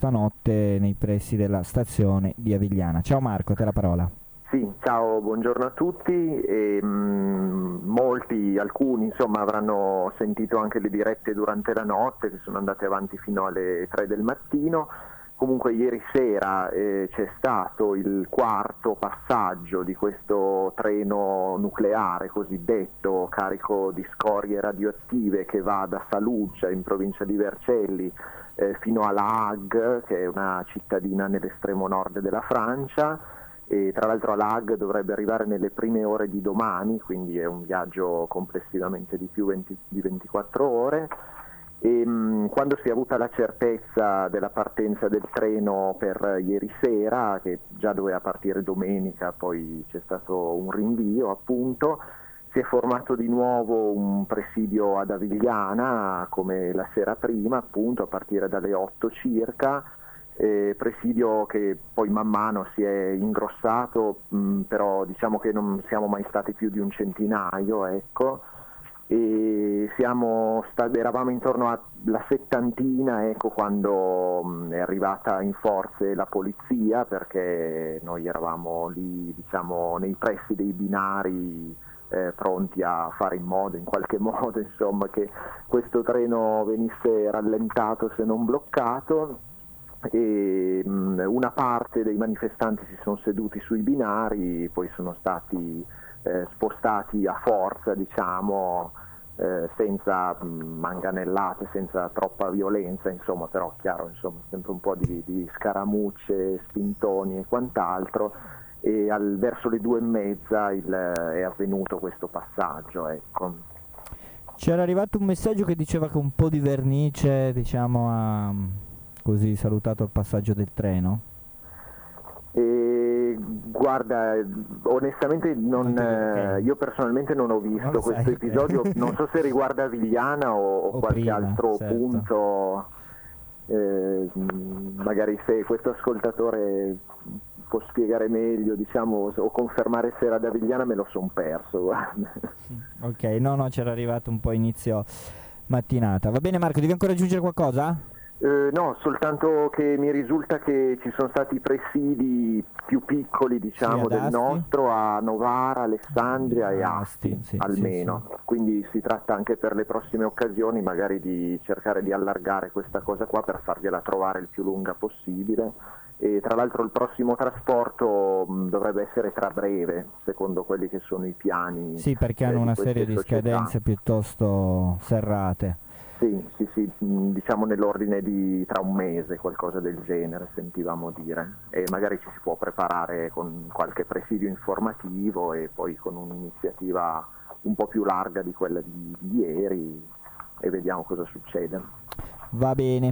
stanotte nei pressi della stazione di Avigliana. Ciao Marco, te la parola. Sì, ciao, buongiorno a tutti. Alcuni insomma avranno sentito anche le dirette durante la notte che sono andate avanti fino alle 3 del mattino. Comunque ieri sera c'è stato il quarto passaggio di questo treno nucleare cosiddetto carico di scorie radioattive che va da Saluggia in provincia di Vercelli fino a La Hague, che è una cittadina nell'estremo nord della Francia. E tra l'altro a La Hague dovrebbe arrivare nelle prime ore di domani, quindi è un viaggio complessivamente di più di 24 ore. Quando si è avuta la certezza della partenza del treno per ieri sera, che già doveva partire domenica, poi c'è stato un rinvio appunto, si è formato di nuovo un presidio ad Avigliana come la sera prima, appunto a partire dalle 8 circa. Presidio che poi man mano si è ingrossato, però diciamo che non siamo mai stati più di un centinaio, ecco, e eravamo intorno alla settantina, ecco, quando è arrivata in forze la polizia, perché noi eravamo lì, diciamo, nei pressi dei binari, pronti a fare in modo, in qualche modo, insomma, che questo treno venisse rallentato se non bloccato. E una parte dei manifestanti si sono seduti sui binari, poi sono stati spostati a forza, diciamo, senza manganellate, senza troppa violenza, insomma, però chiaro, insomma, sempre un po' di scaramucce, spintoni e quant'altro, e verso le 2:30 è avvenuto questo passaggio, ecco. C'era arrivato un messaggio che diceva che un po' di vernice, diciamo, ha così salutato il passaggio del treno. Guarda, onestamente io personalmente non ho visto questo episodio, non so se riguarda Avigliana o qualche prima, altro certo. punto, magari se questo ascoltatore può spiegare meglio, diciamo, o confermare se era ad Avigliana, me lo son perso, guarda. Ok, no, c'era arrivato un po' inizio mattinata. Va bene Marco, devi ancora aggiungere qualcosa? No, soltanto che mi risulta che ci sono stati presidi più piccoli, diciamo, Sì, ad del Asti. nostro a Novara, Alessandria e Asti, Sì, almeno. sì. Quindi si tratta anche per le prossime occasioni magari di cercare di allargare questa cosa qua per fargliela trovare il più lunga possibile. E tra l'altro il prossimo trasporto dovrebbe essere tra breve, secondo quelli che sono i piani. Sì, perché hanno una serie di scadenze piuttosto serrate. Sì, diciamo nell'ordine di tra un mese, qualcosa del genere, sentivamo dire, e magari ci si può preparare con qualche presidio informativo e poi con un'iniziativa un po' più larga di quella di ieri, e vediamo cosa succede. Va bene.